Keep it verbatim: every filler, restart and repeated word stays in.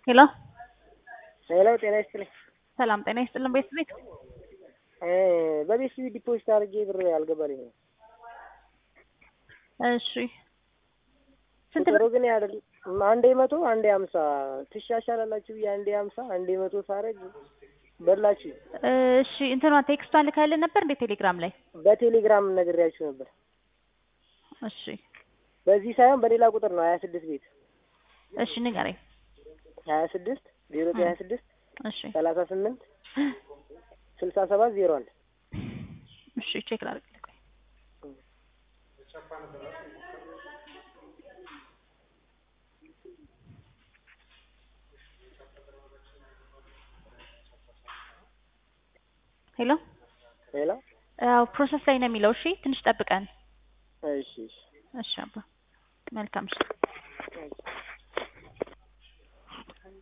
ሄሎ ሄሎ ጤና ይስጥልኝ። ሰላም ጤና ይስጥልን ቤት ቤት እ በቤት ዲፖዚት አድርጌ ብር አልገባልኝ ነው። እሺ ስንት ቁጥሩ ግን ያደል አንዴ መቶ አንዴ ሃምሳ ትሻሻላላችሁ አንዴ ሃምሳ አንዴ መቶ ሳረግ በላችሁ። እሺ እንትኗ ቴክስቷን ልካልን ነበር እንደ ቴሌግራም ላይ በቴሌግራም ነግሬያችሁ ነበር። እሺ በዚህ ሳይሆን በሌላ ቁጥር ነው ሀያ ስድስት ቤት። እሺ ንገረኝ። ሀያ ስድስት ዜሮ ሀያ ስድስት እሺ ሰላሳ ስምንት ስልሳ ሰባት ዜሮ አንድ እሺ ቼክ ላድርግ። ሄሎ ሄሎ አው ፕሮሰስ ላይ ነው የሚለው። እሺ ትንሽ ጠብቀን። እሺ እሺ አባ መልካም እሺ